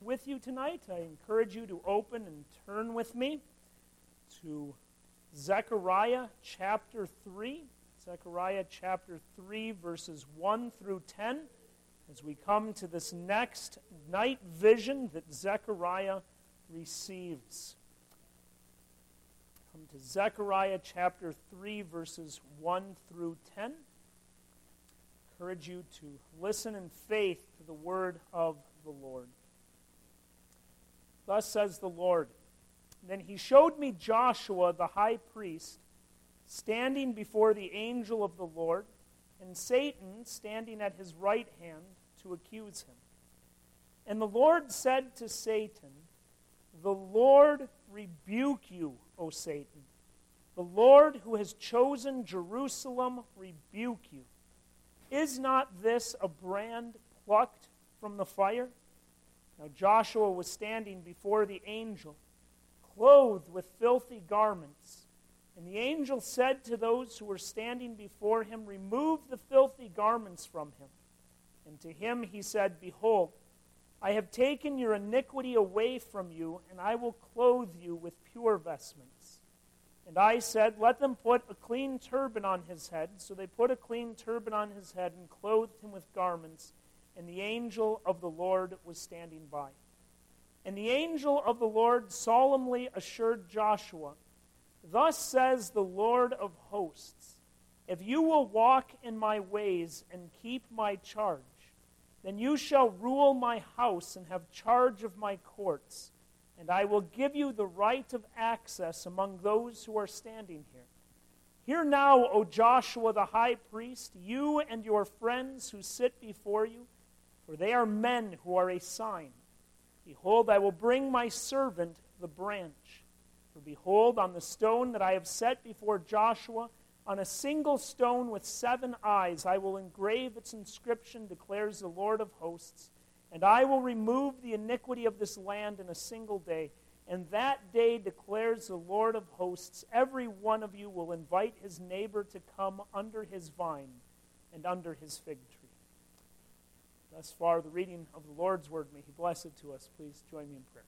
with you tonight, I encourage you to open and turn with me to Zechariah chapter 3. Zechariah chapter 3, verses 1 through 10, as we come to this next night vision that Zechariah receives. Come to Zechariah chapter 3, verses 1 through 10. Encourage you to listen in faith to the word of the Lord. Thus says the Lord, Then he showed me Joshua the high priest standing before the angel of the Lord, and Satan standing at his right hand to accuse him. And the Lord said to Satan, The Lord rebuke you, O Satan. The Lord who has chosen Jerusalem rebuke you. Is not this a brand plucked from the fire? Now Joshua was standing before the angel, clothed with filthy garments. And the angel said to those who were standing before him, Remove the filthy garments from him. And to him he said, Behold, I have taken your iniquity away from you, and I will clothe you with pure vestments. And I said, Let them put a clean turban on his head. So they put a clean turban on his head and clothed him with garments. And the angel of the Lord was standing by. And the angel of the Lord solemnly assured Joshua, Thus says the Lord of hosts, If you will walk in my ways and keep my charge, then you shall rule my house and have charge of my courts, and I will give you the right of access among those who are standing here. Hear now, O Joshua the high priest, you and your friends who sit before you, for they are men who are a sign. Behold, I will bring my servant the branch. For behold, on the stone that I have set before Joshua, on a single stone with 7 eyes, I will engrave its inscription, declares the Lord of hosts, and I will remove the iniquity of this land in a single day. And that day, declares the Lord of hosts, every one of you will invite his neighbor to come under his vine and under his fig tree. Thus far, the reading of the Lord's word. May he bless it to us. Please join me in prayer.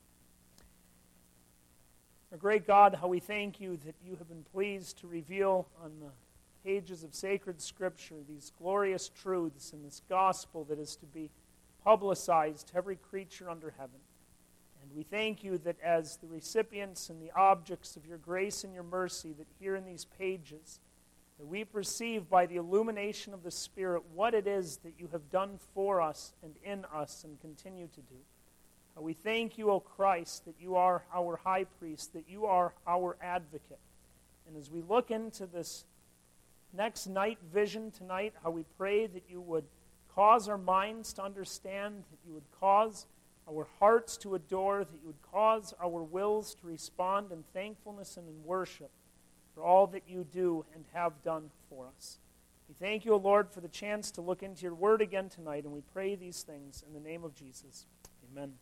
Our great God, how we thank you that you have been pleased to reveal on the pages of sacred Scripture these glorious truths and this gospel that is to be publicized to every creature under heaven. And we thank you that as the recipients and the objects of your grace and your mercy that here in these pages, that we perceive by the illumination of the Spirit what it is that you have done for us and in us and continue to do. We thank you, O Christ, that you are our high priest, that you are our advocate. And as we look into this next night vision tonight, how we pray that you would cause our minds to understand, that you would cause our hearts to adore, that you would cause our wills to respond in thankfulness and in worship for all that you do and have done for us. We thank you, O Lord, for the chance to look into your word again tonight, and we pray these things in the name of Jesus. Amen.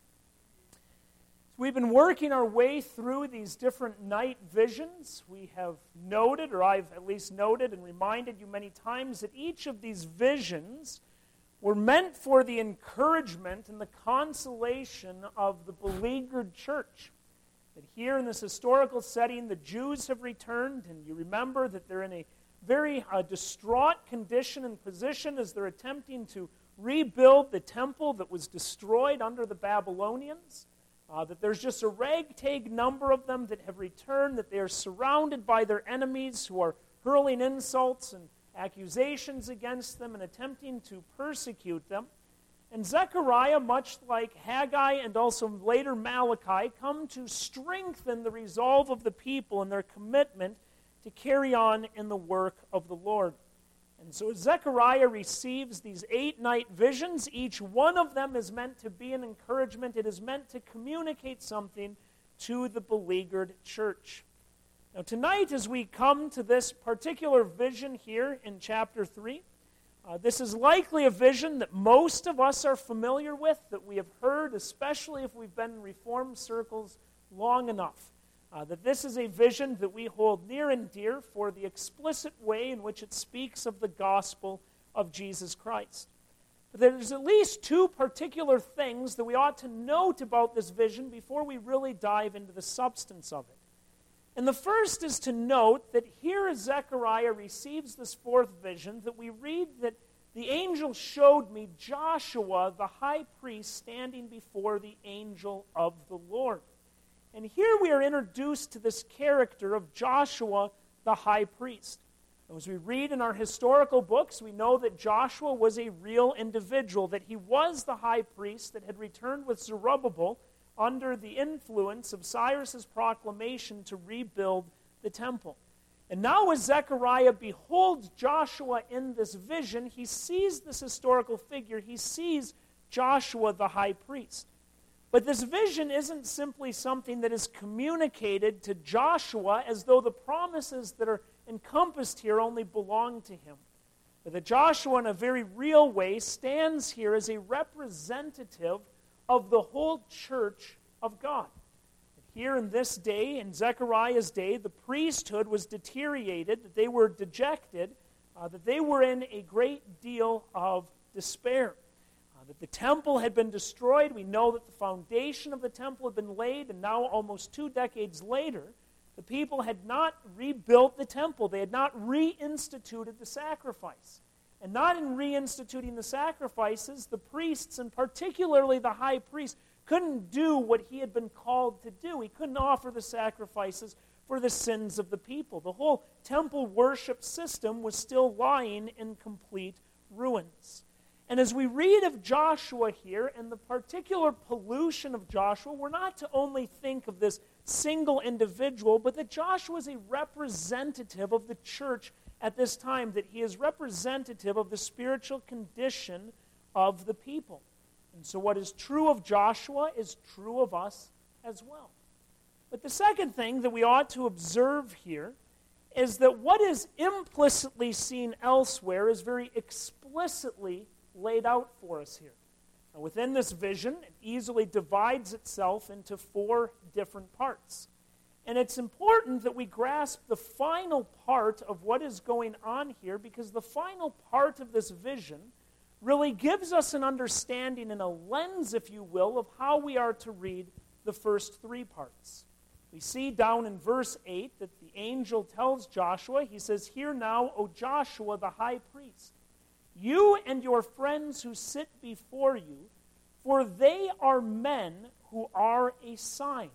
We've been working our way through these different night visions. We have noted, or I've at least noted and reminded you many times, that each of these visions were meant for the encouragement and the consolation of the beleaguered church. That here in this historical setting, the Jews have returned, and you remember that they're in a very distraught condition and position as they're attempting to rebuild the temple that was destroyed under the Babylonians. That there's just a ragtag number of them that have returned, that they are surrounded by their enemies who are hurling insults and accusations against them and attempting to persecute them. And Zechariah, much like Haggai and also later Malachi, come to strengthen the resolve of the people and their commitment to carry on in the work of the Lord. And so Zechariah receives these 8 night visions. Each one of them is meant to be an encouragement. It is meant to communicate something to the beleaguered church. Now tonight, as we come to this particular vision here in chapter 3, this is likely a vision that most of us are familiar with, that we have heard, especially if we've been in Reformed circles long enough. That this is a vision that we hold near and dear for the explicit way in which it speaks of the gospel of Jesus Christ. But there's at least two particular things that we ought to note about this vision before we really dive into the substance of it. And the first is to note that here as Zechariah receives this fourth vision, that we read that the angel showed me Joshua, the high priest, standing before the angel of the Lord. And here we are introduced to this character of Joshua, the high priest. As we read in our historical books, we know that Joshua was a real individual, that he was the high priest that had returned with Zerubbabel under the influence of Cyrus's proclamation to rebuild the temple. And now as Zechariah beholds Joshua in this vision, he sees this historical figure. He sees Joshua the high priest. But this vision isn't simply something that is communicated to Joshua as though the promises that are encompassed here only belong to him. But that Joshua, in a very real way, stands here as a representative of the whole church of God. Here in this day, in Zechariah's day, the priesthood was deteriorated, that they were dejected, that they were in a great deal of despair. That the temple had been destroyed. We know that the foundation of the temple had been laid, and now almost 2 decades later, the people had not rebuilt the temple. They had not reinstituted the sacrifice. And not in reinstituting the sacrifices, the priests, and particularly the high priest, couldn't do what he had been called to do. He couldn't offer the sacrifices for the sins of the people. The whole temple worship system was still lying in complete ruins. And as we read of Joshua here and the particular pollution of Joshua, we're not to only think of this single individual, but that Joshua is a representative of the church at this time, that he is representative of the spiritual condition of the people. And so what is true of Joshua is true of us as well. But the second thing that we ought to observe here is that what is implicitly seen elsewhere is very explicitly laid out for us here. Now, within this vision, it easily divides itself into 4 different parts. And it's important that we grasp the final part of what is going on here, because the final part of this vision really gives us an understanding and a lens, if you will, of how we are to read the first 3 parts. We see down in verse 8 that the angel tells Joshua, he says, "Hear now, O Joshua the high priest, you and your friends who sit before you, for they are men who are a sign.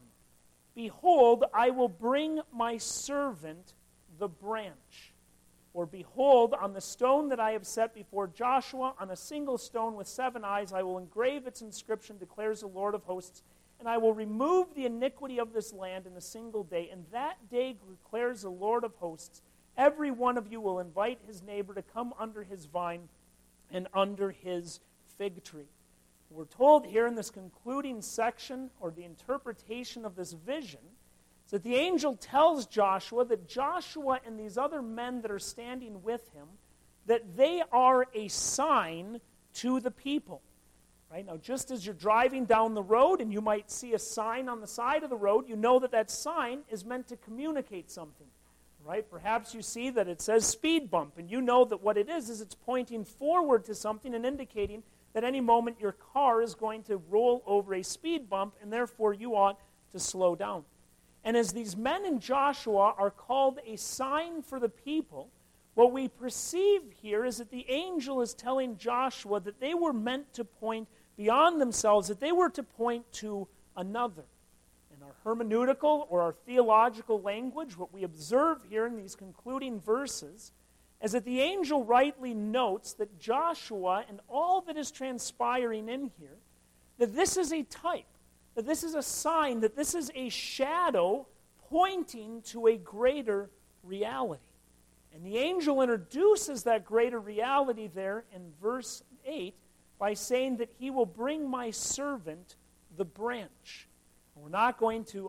Behold, I will bring my servant the branch. Or behold, on the stone that I have set before Joshua, on a single stone with 7 eyes, I will engrave its inscription, declares the Lord of hosts, and I will remove the iniquity of this land in a single day. And that day, declares the Lord of hosts, every one of you will invite his neighbor to come under his vine and under his fig tree." We're told here in this concluding section, or the interpretation of this vision, is that the angel tells Joshua that Joshua and these other men that are standing with him, that they are a sign to the people. Right? Now, just as you're driving down the road and you might see a sign on the side of the road, you know that that sign is meant to communicate something. Right? Perhaps you see that it says speed bump, and you know that what it is it's pointing forward to something and indicating that any moment your car is going to roll over a speed bump, and therefore you ought to slow down. And as these men in Joshua are called a sign for the people, what we perceive here is that the angel is telling Joshua that they were meant to point beyond themselves, that they were to point to another. In our hermeneutical or our theological language, what we observe here in these concluding verses is that the angel rightly notes that Joshua and all that is transpiring in here, that this is a type, that this is a sign, that this is a shadow pointing to a greater reality. And the angel introduces that greater reality there in verse 8 by saying that he will bring my servant the branch. We're not going to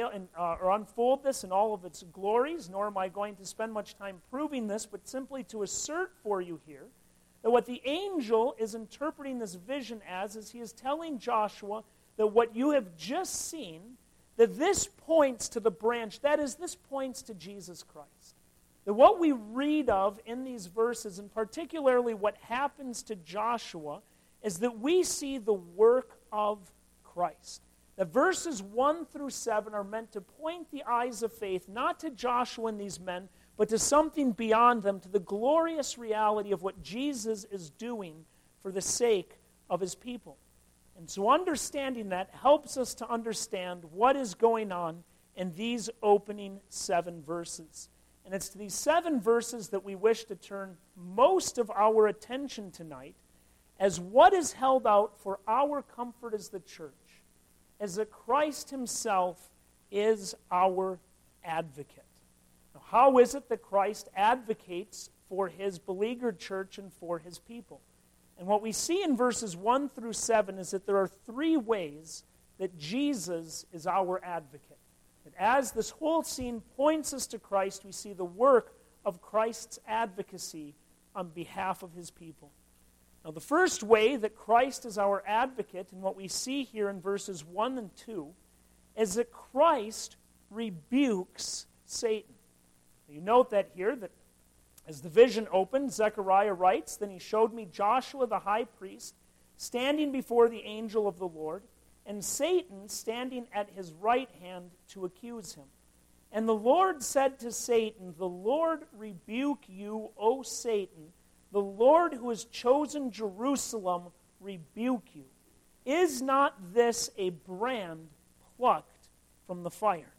unfold this in all of its glories, nor am I going to spend much time proving this, but simply to assert for you here that what the angel is interpreting this vision as is he is telling Joshua that what you have just seen, that this points to the branch, that is, this points to Jesus Christ. That what we read of in these verses, and particularly what happens to Joshua, is that we see the work of Christ. The verses 1 through 7 are meant to point the eyes of faith not to Joshua and these men, but to something beyond them, to the glorious reality of what Jesus is doing for the sake of his people. And so understanding that helps us to understand what is going on in these opening 7 verses. And it's to these 7 verses that we wish to turn most of our attention tonight as what is held out for our comfort as the church, as that Christ himself is our advocate. Now, how is it that Christ advocates for his beleaguered church and for his people? And what we see in verses 1 through 7 is that there are 3 ways that Jesus is our advocate. That as this whole scene points us to Christ, we see the work of Christ's advocacy on behalf of his people. Now, the first way that Christ is our advocate, and what we see here in verses 1 and 2, is that Christ rebukes Satan. You note that here, that as the vision opened, Zechariah writes, "Then he showed me Joshua the high priest standing before the angel of the Lord, and Satan standing at his right hand to accuse him. And the Lord said to Satan, 'The Lord rebuke you, O Satan. The Lord who has chosen Jerusalem rebuke you. Is not this a brand plucked from the fire?'"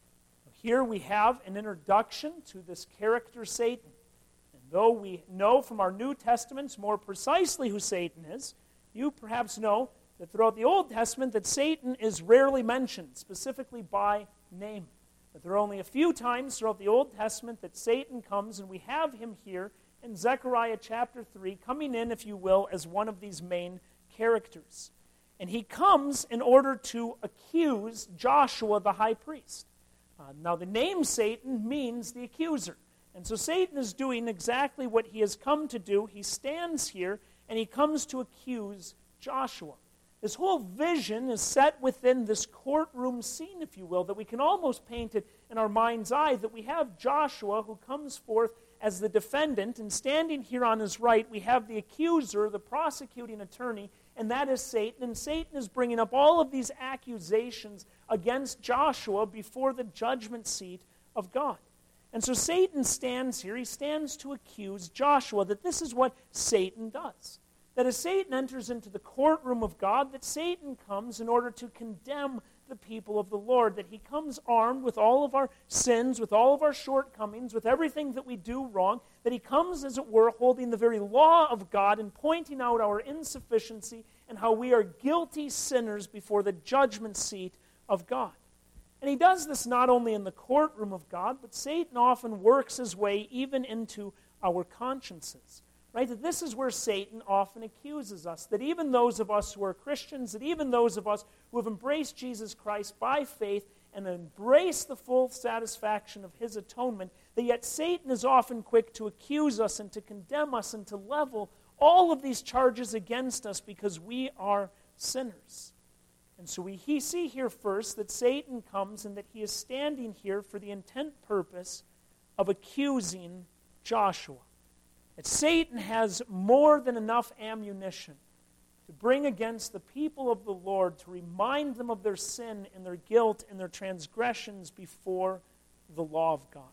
Here we have an introduction to this character Satan. And though we know from our New Testaments more precisely who Satan is, you perhaps know that throughout the Old Testament that Satan is rarely mentioned, specifically by name. But there are only a few times throughout the Old Testament that Satan comes, and we have him here in Zechariah chapter 3, coming in, if you will, as one of these main characters. And he comes in order to accuse Joshua the high priest. Now, the name Satan means the accuser. And so Satan is doing exactly what he has come to do. He stands here, and he comes to accuse Joshua. This whole vision is set within this courtroom scene, if you will, that we can almost paint it in our mind's eye, that we have Joshua who comes forth as the defendant, and standing here on his right, we have the accuser, the prosecuting attorney, and that is Satan. And Satan is bringing up all of these accusations against Joshua before the judgment seat of God. And so Satan stands here. He stands to accuse Joshua, that this is what Satan does. That as Satan enters into the courtroom of God, that Satan comes in order to condemn the people of the Lord, that he comes armed with all of our sins, with all of our shortcomings, with everything that we do wrong, that he comes, as it were, holding the very law of God and pointing out our insufficiency and how we are guilty sinners before the judgment seat of God. And he does this not only in the courtroom of God, but Satan often works his way even into our consciences. Right? That this is where Satan often accuses us, that even those of us who are Christians, that even those of us who have embraced Jesus Christ by faith and embraced the full satisfaction of his atonement, that yet Satan is often quick to accuse us and to condemn us and to level all of these charges against us because we are sinners. And so we see here first that Satan comes and that he is standing here for the intent purpose of accusing Joshua. That Satan has more than enough ammunition to bring against the people of the Lord, to remind them of their sin and their guilt and their transgressions before the law of God.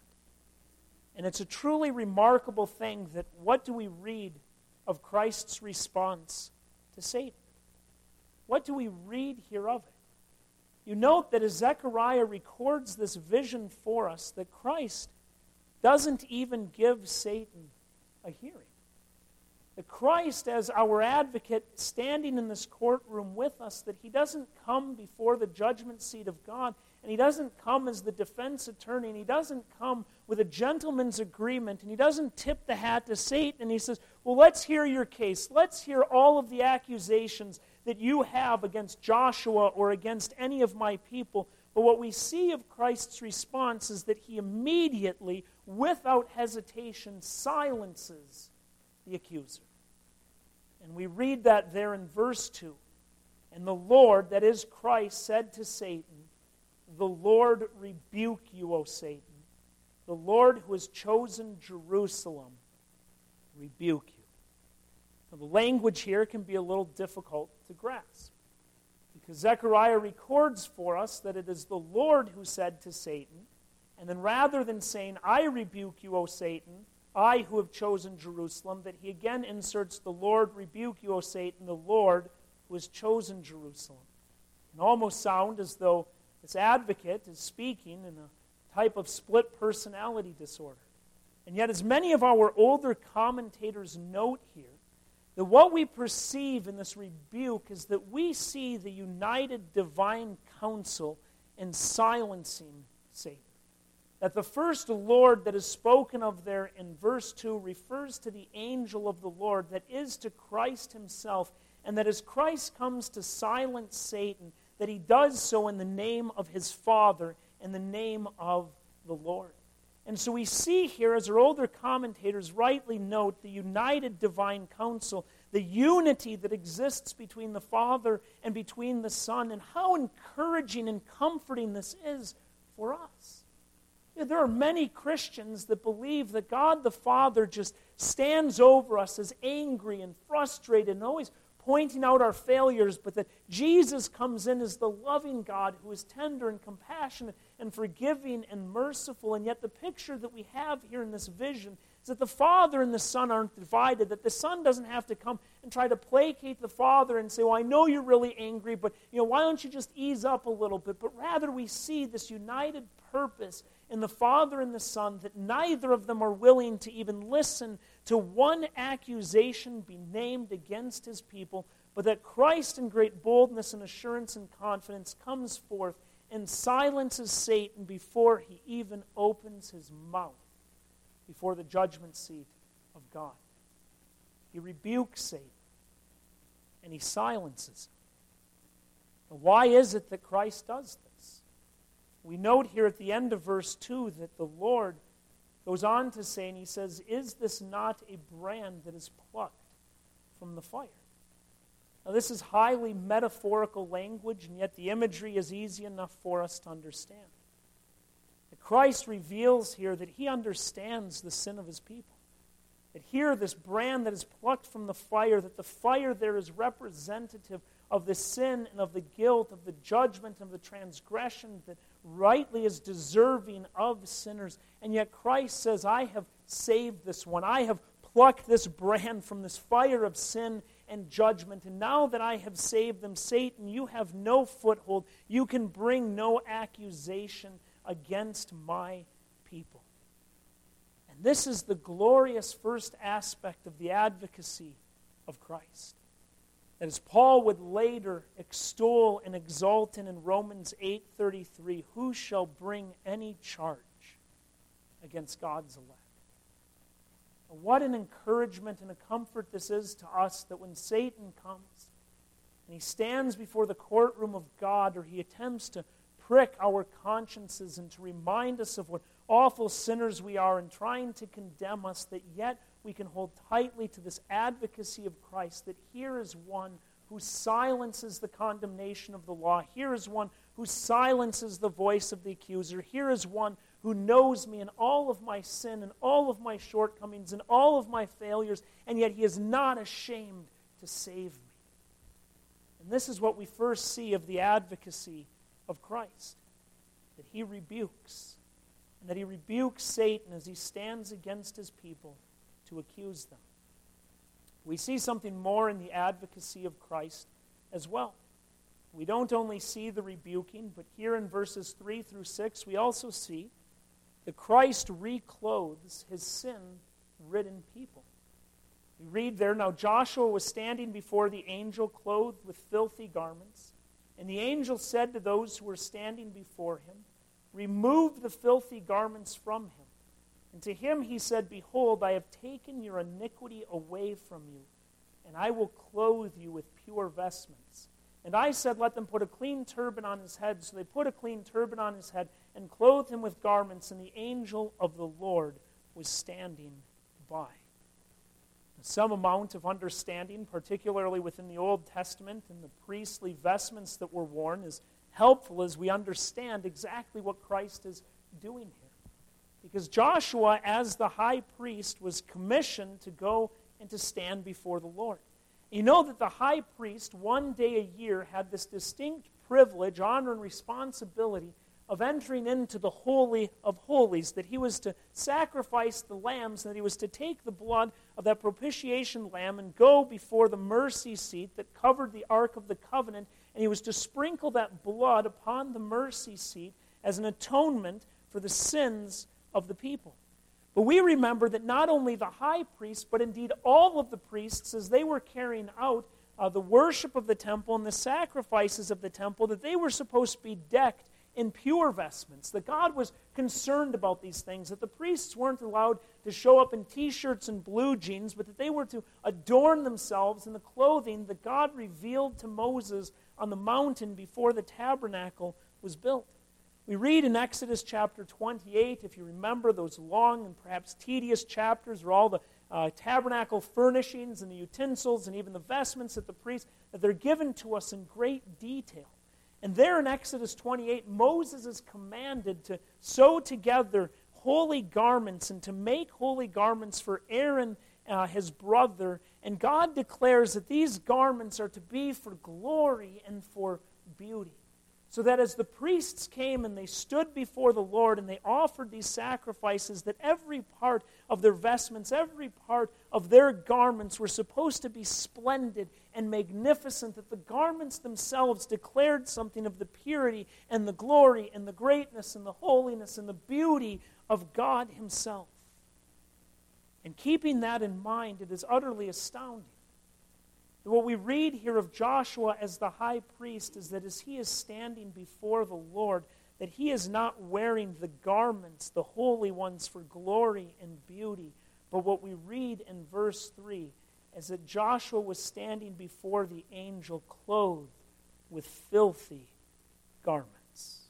And it's a truly remarkable thing that what do we read of Christ's response to Satan? What do we read here of it? You note that as Zechariah records this vision for us, that Christ doesn't even give Satan a hearing. That Christ, as our advocate, standing in this courtroom with us, that he doesn't come before the judgment seat of God, and he doesn't come as the defense attorney, and he doesn't come with a gentleman's agreement, and he doesn't tip the hat to Satan, and he says, well, let's hear your case. Let's hear all of the accusations that you have against Joshua or against any of my people. But what we see of Christ's response is that he immediately, without hesitation, silences the accuser. And we read that there in verse 2. And the Lord, that is Christ, said to Satan, "The Lord rebuke you, O Satan. The Lord who has chosen Jerusalem rebuke you." Now, the language here can be a little difficult to grasp, because Zechariah records for us that it is the Lord who said to Satan, and then rather than saying, I rebuke you, O Satan, I who have chosen Jerusalem, that he again inserts, the Lord rebuke you, O Satan, the Lord who has chosen Jerusalem. It can almost sound as though this advocate is speaking in a type of split personality disorder. And yet, as many of our older commentators note here, that what we perceive in this rebuke is that we see the united divine counsel in silencing Satan. That the first Lord that is spoken of there in verse 2 refers to the angel of the Lord, that is to Christ himself, and that as Christ comes to silence Satan, that he does so in the name of his Father, in the name of the Lord. And so we see here, as our older commentators rightly note, the united divine counsel, the unity that exists between the Father and between the Son, and how encouraging and comforting this is for us. There are many Christians that believe that God the Father just stands over us as angry and frustrated and always pointing out our failures, but that Jesus comes in as the loving God who is tender and compassionate and forgiving and merciful. And yet the picture that we have here in this vision is that the Father and the Son aren't divided, that the Son doesn't have to come and try to placate the Father and say, well, I know you're really angry, but why don't you just ease up a little bit? But rather we see this united purpose in the Father and the Son, that neither of them are willing to even listen to one accusation be named against his people, but that Christ in great boldness and assurance and confidence comes forth and silences Satan before he even opens his mouth before the judgment seat of God. He rebukes Satan and he silences him. Now, why is it that Christ does this? We note here at the end of verse 2 that the Lord goes on to say, and he says, is this not a brand that is plucked from the fire? Now, this is highly metaphorical language, and yet the imagery is easy enough for us to understand. That Christ reveals here that he understands the sin of his people. That here, this brand that is plucked from the fire, that the fire there is representative of the sin and of the guilt, of the judgment, of the transgression that rightly is deserving of sinners. And yet Christ says, I have saved this one. I have plucked this brand from this fire of sin and judgment. And now that I have saved them, Satan, you have no foothold. You can bring no accusation against my people. And this is the glorious first aspect of the advocacy of Christ. And as Paul would later extol and exalt in Romans 8:33, who shall bring any charge against God's elect? And what an encouragement and a comfort this is to us, that when Satan comes and he stands before the courtroom of God, or he attempts to prick our consciences and to remind us of what awful sinners we are and trying to condemn us, that yet we can hold tightly to this advocacy of Christ, that here is one who silences the condemnation of the law. Here is one who silences the voice of the accuser. Here is one who knows me in all of my sin and all of my shortcomings and all of my failures, and yet he is not ashamed to save me. And this is what we first see of the advocacy of Christ, that he rebukes, and that he rebukes Satan as he stands against his people to accuse them. We see something more in the advocacy of Christ as well. We don't only see the rebuking, but here in verses 3 through 6, we also see that Christ reclothes his sin-ridden people. We read there, now Joshua was standing before the angel clothed with filthy garments, and the angel said to those who were standing before him, remove the filthy garments from him. And to him he said, behold, I have taken your iniquity away from you, and I will clothe you with pure vestments. And I said, let them put a clean turban on his head. So they put a clean turban on his head and clothed him with garments, and the angel of the Lord was standing by. Some amount of understanding, particularly within the Old Testament and the priestly vestments that were worn, is helpful as we understand exactly what Christ is doing here. Because Joshua, as the high priest, was commissioned to go and to stand before the Lord. You know that the high priest, one day a year, had this distinct privilege, honor, and responsibility of entering into the Holy of Holies, that he was to sacrifice the lambs, and that he was to take the blood of that propitiation lamb and go before the mercy seat that covered the Ark of the Covenant, and he was to sprinkle that blood upon the mercy seat as an atonement for the sins of the people. But we remember that not only the high priest, but indeed all of the priests, as they were carrying out the worship of the temple and the sacrifices of the temple, that they were supposed to be decked in pure vestments, that God was concerned about these things, that the priests weren't allowed to show up in t-shirts and blue jeans, but that they were to adorn themselves in the clothing that God revealed to Moses on the mountain before the tabernacle was built. We read in Exodus chapter 28, if you remember those long and perhaps tedious chapters where all the tabernacle furnishings and the utensils and even the vestments of the priests, that they're given to us in great detail. And there in Exodus 28, Moses is commanded to sew together holy garments and to make holy garments for Aaron, his brother. And God declares that these garments are to be for glory and for beauty. So that as the priests came and they stood before the Lord and they offered these sacrifices, that every part of their vestments, every part of their garments were supposed to be splendid and magnificent, that the garments themselves declared something of the purity and the glory and the greatness and the holiness and the beauty of God Himself. And keeping that in mind, it is utterly astounding. What we read here of Joshua as the high priest is that as he is standing before the Lord, that he is not wearing the garments, the holy ones, for glory and beauty. But what we read in verse 3 is that Joshua was standing before the angel clothed with filthy garments.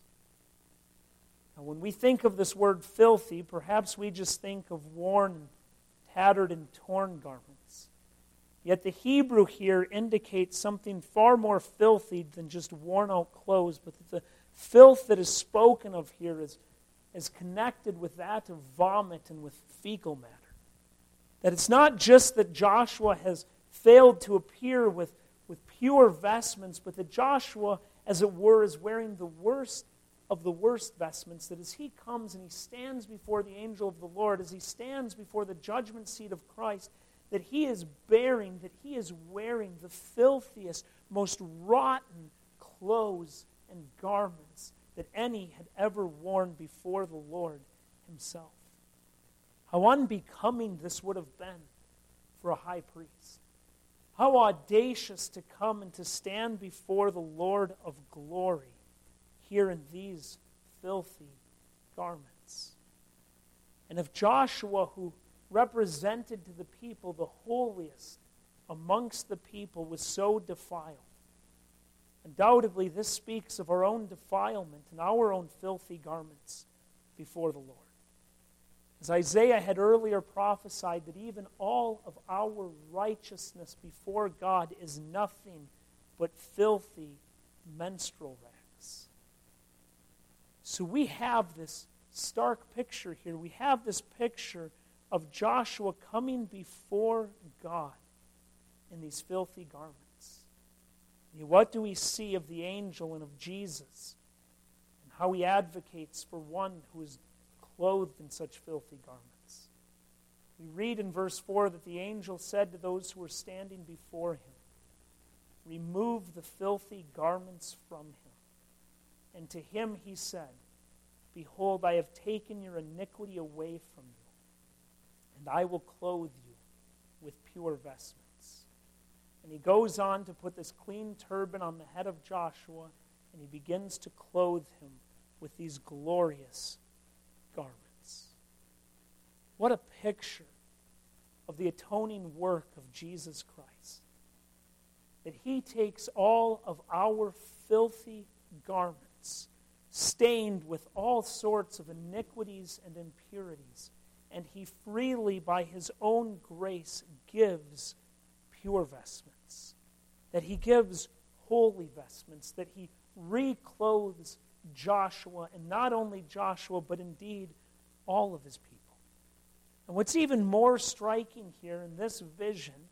Now, when we think of this word filthy, perhaps we just think of worn, tattered, and torn garments. Yet the Hebrew here indicates something far more filthy than just worn-out clothes, but that the filth that is spoken of here is connected with that of vomit and with fecal matter. That it's not just that Joshua has failed to appear with pure vestments, but that Joshua, as it were, is wearing the worst of the worst vestments, that as he comes and he stands before the angel of the Lord, as he stands before the judgment seat of Christ, that he is bearing, that he is wearing the filthiest, most rotten clothes and garments that any had ever worn before the Lord Himself. How unbecoming this would have been for a high priest. How audacious to come and to stand before the Lord of glory here in these filthy garments. And if Joshua, who represented to the people the holiest amongst the people, was so defiled, undoubtedly this speaks of our own defilement and our own filthy garments before the Lord. As Isaiah had earlier prophesied, that even all of our righteousness before God is nothing but filthy menstrual rags. So we have this stark picture here. We have this picture of Joshua coming before God in these filthy garments. And what do we see of the angel and of Jesus, and how he advocates for one who is clothed in such filthy garments? We read in verse 4 that the angel said to those who were standing before him, "Remove the filthy garments from him." And to him he said, "Behold, I have taken your iniquity away from you, and I will clothe you with pure vestments." And he goes on to put this clean turban on the head of Joshua, and he begins to clothe him with these glorious garments. What a picture of the atoning work of Jesus Christ. That he takes all of our filthy garments, stained with all sorts of iniquities and impurities, and he freely, by his own grace, gives pure vestments. That he gives holy vestments. That he reclothes Joshua, and not only Joshua, but indeed all of his people. And what's even more striking here in this vision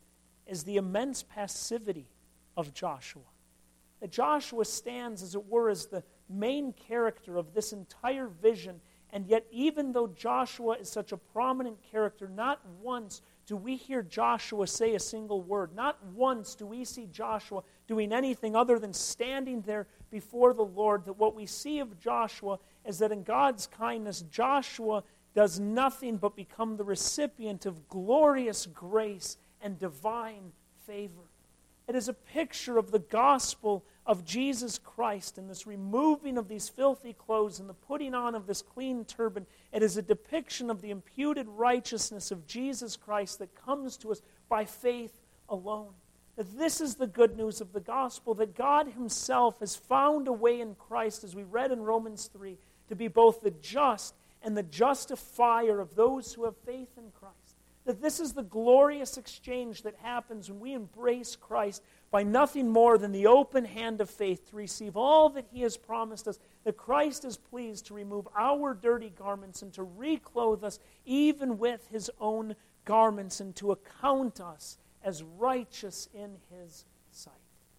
is the immense passivity of Joshua. That Joshua stands, as it were, as the main character of this entire vision, and yet even though Joshua is such a prominent character, not once do we hear Joshua say a single word. Not once do we see Joshua doing anything other than standing there before the Lord. That what we see of Joshua is that in God's kindness, Joshua does nothing but become the recipient of glorious grace and divine favor. It is a picture of the gospel of Jesus Christ and this removing of these filthy clothes and the putting on of this clean turban. It is a depiction of the imputed righteousness of Jesus Christ that comes to us by faith alone. That this is the good news of the gospel, that God himself has found a way in Christ, as we read in Romans 3, to be both the just and the justifier of those who have faith in Christ. That this is the glorious exchange that happens when we embrace Christ by nothing more than the open hand of faith to receive all that he has promised us. That Christ is pleased to remove our dirty garments and to reclothe us even with his own garments and to account us as righteous in his sight.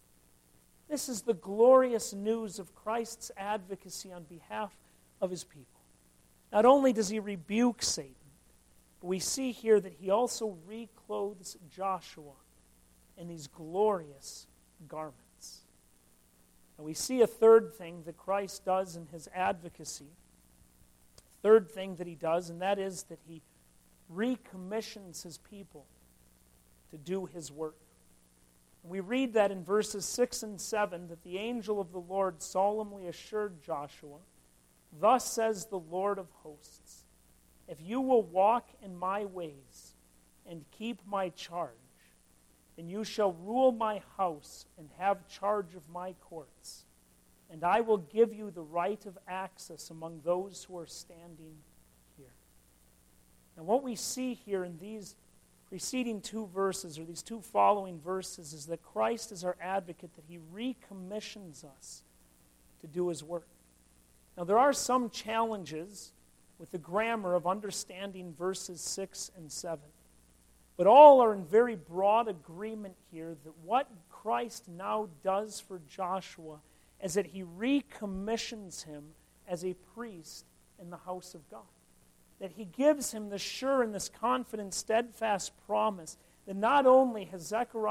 This is the glorious news of Christ's advocacy on behalf of his people. Not only does he rebuke Satan, but we see here that he also reclothes Joshua in these glorious garments. And we see a third thing that Christ does in his advocacy. Third thing that he does, and that is that he recommissions his people to do his work. And we read that in verses 6 and 7, that the angel of the Lord solemnly assured Joshua, "Thus says the Lord of hosts, if you will walk in my ways and keep my charge, then you shall rule my house and have charge of my courts, and I will give you the right of access among those who are standing here." And what we see here in these preceding two verses, or these two following verses, is that Christ is our advocate, that he recommissions us to do his work. Now, there are some challenges with the grammar of understanding verses 6 and 7. But all are in very broad agreement here that what Christ now does for Joshua is that he recommissions him as a priest in the house of God. That he gives him this sure and this confident, steadfast promise that not only has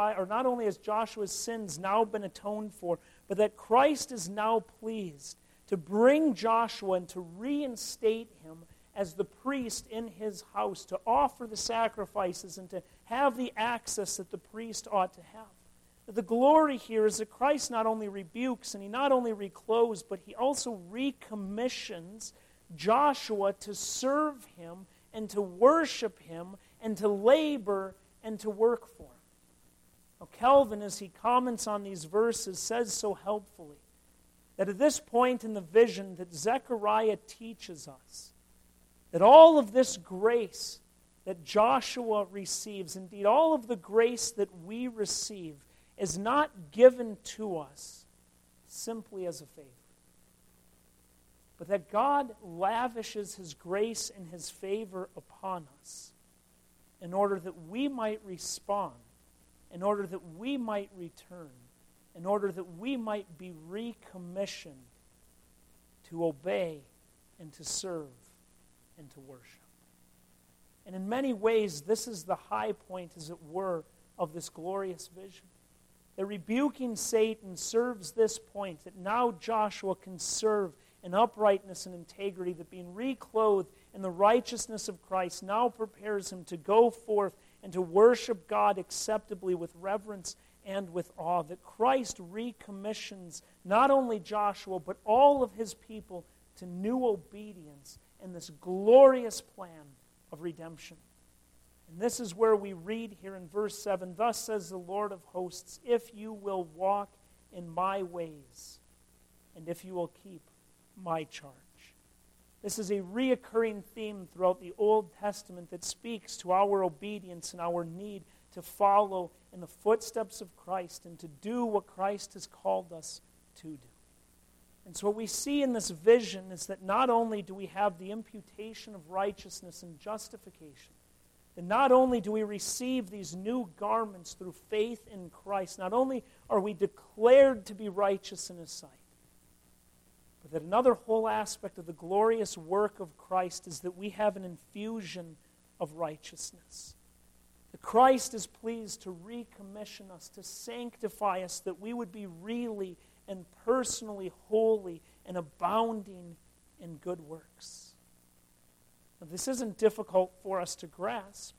Joshua's sins now been atoned for, but that Christ is now pleased to bring Joshua and to reinstate him as the priest in his house, to offer the sacrifices and to have the access that the priest ought to have. The glory here is that Christ not only rebukes and he not only reclothes, but he also recommissions Joshua to serve him and to worship him and to labor and to work for him. Now, Calvin, as he comments on these verses, says so helpfully that at this point in the vision that Zechariah teaches us, that all of this grace that Joshua receives, indeed all of the grace that we receive, is not given to us simply as a favor, but that God lavishes his grace and his favor upon us in order that we might respond, in order that we might return, in order that we might be recommissioned to obey and to serve and to worship. And in many ways, this is the high point, as it were, of this glorious vision. The rebuking Satan serves this point, that now Joshua can serve in uprightness and integrity, that being reclothed in the righteousness of Christ now prepares him to go forth and to worship God acceptably with reverence and with awe. That Christ recommissions not only Joshua, but all of his people to new obedience in this glorious plan of redemption. And this is where we read here in verse 7, "Thus says the Lord of hosts, if you will walk in my ways, and if you will keep my charge." This is a reoccurring theme throughout the Old Testament that speaks to our obedience and our need to follow in the footsteps of Christ and to do what Christ has called us to do. And so what we see in this vision is that not only do we have the imputation of righteousness and justification, that not only do we receive these new garments through faith in Christ, not only are we declared to be righteous in His sight, but that another whole aspect of the glorious work of Christ is that we have an infusion of righteousness. That Christ is pleased to recommission us, to sanctify us, that we would be really and personally holy and abounding in good works. Now, this isn't difficult for us to grasp.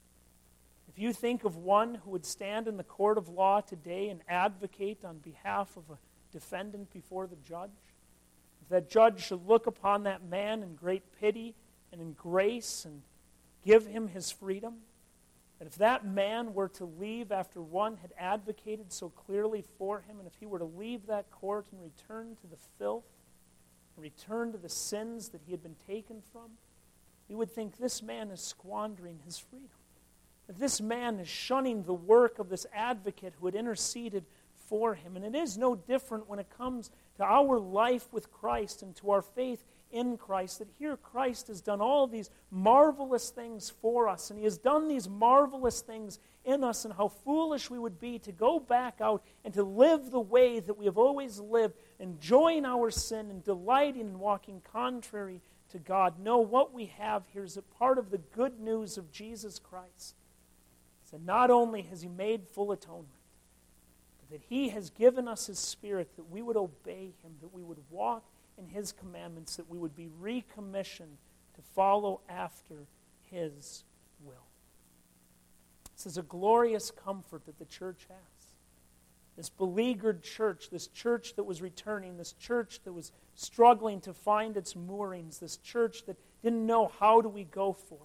If you think of one who would stand in the court of law today and advocate on behalf of a defendant before the judge, if that judge should look upon that man in great pity and in grace and give him his freedom, that if that man were to leave after one had advocated so clearly for him, and if he were to leave that court and return to the filth, and return to the sins that he had been taken from, we would think this man is squandering his freedom. That this man is shunning the work of this advocate who had interceded for him. And it is no different when it comes to our life with Christ and to our faith in Christ, that here Christ has done all these marvelous things for us, and He has done these marvelous things in us, and how foolish we would be to go back out and to live the way that we have always lived, enjoying our sin and delighting in walking contrary to God. No, what we have here is a part of the good news of Jesus Christ. So not only has He made full atonement, but that He has given us His Spirit, that we would obey Him, that we would walk in His commandments, that we would be recommissioned to follow after His will. This is a glorious comfort that the church has. This beleaguered church, this church that was returning, this church that was struggling to find its moorings, this church that didn't know how do we go forth.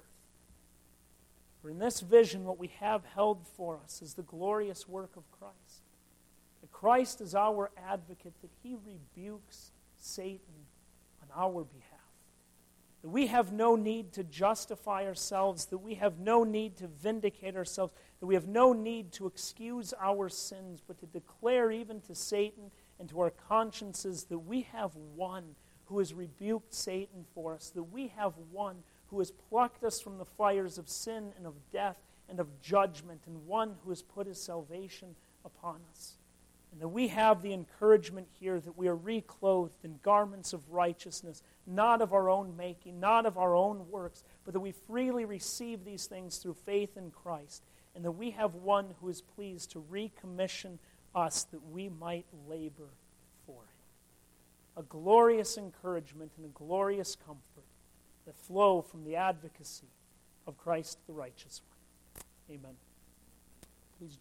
For in this vision, what we have held for us is the glorious work of Christ. That Christ is our advocate, that He rebukes Satan on our behalf. That we have no need to justify ourselves, that we have no need to vindicate ourselves, that we have no need to excuse our sins, but to declare even to Satan and to our consciences that we have one who has rebuked Satan for us, that we have one who has plucked us from the fires of sin and of death and of judgment, and one who has put His salvation upon us. And that we have the encouragement here that we are reclothed in garments of righteousness, not of our own making, not of our own works, but that we freely receive these things through faith in Christ, and that we have one who is pleased to recommission us that we might labor for Him. A glorious encouragement and a glorious comfort that flow from the advocacy of Christ the righteous one. Amen.